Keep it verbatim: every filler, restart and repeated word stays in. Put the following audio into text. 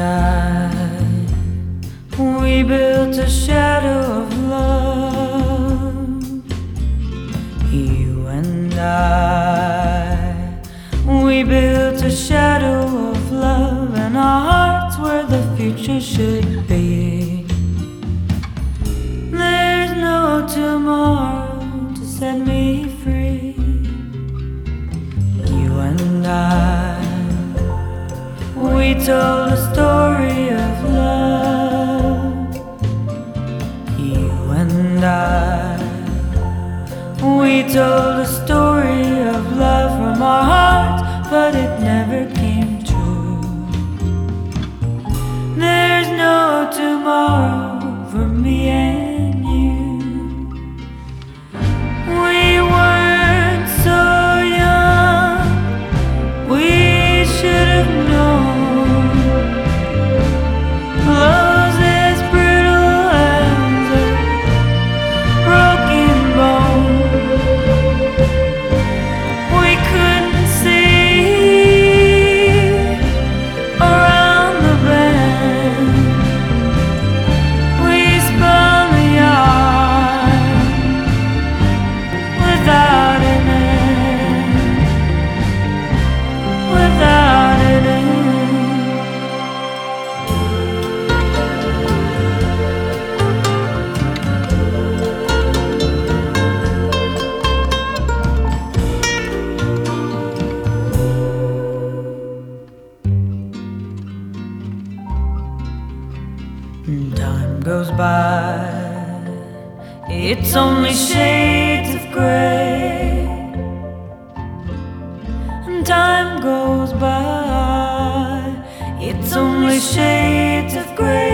I, we built a shadow of love. You and I, we built a shadow of love, and our hearts where the future should be. There's no tomorrow to set me free. You and I, we told a story of love. You and I, we told a story of love from our hearts, but it never came true. There's no tomorrow for me and you. We weren't so young, we should have known. Love's as brittle as a broken bone. We couldn't see around the bend. We spun the yarn without an end, without an end. Time goes by, it's only shades of gray. And time goes by, it's only shades of gray.